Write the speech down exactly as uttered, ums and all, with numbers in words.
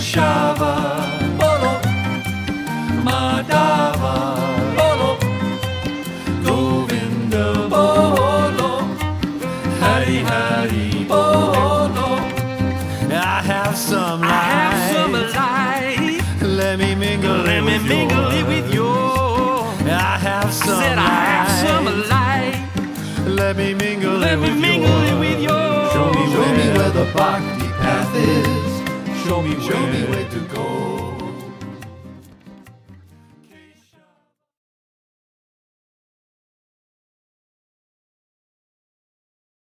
Shava, Bolo, Madhava, Bolo, Govinda, Bolo, Hari Hari, Bolo. I have some life. I have some life. Let me mingle Let it me with mingle yours. it with yours. I have some Said I have some life. Let me mingle Let it me with mingle yours. it with yours. Show me Show me where where the bhakti path is. Show me Show me where where to go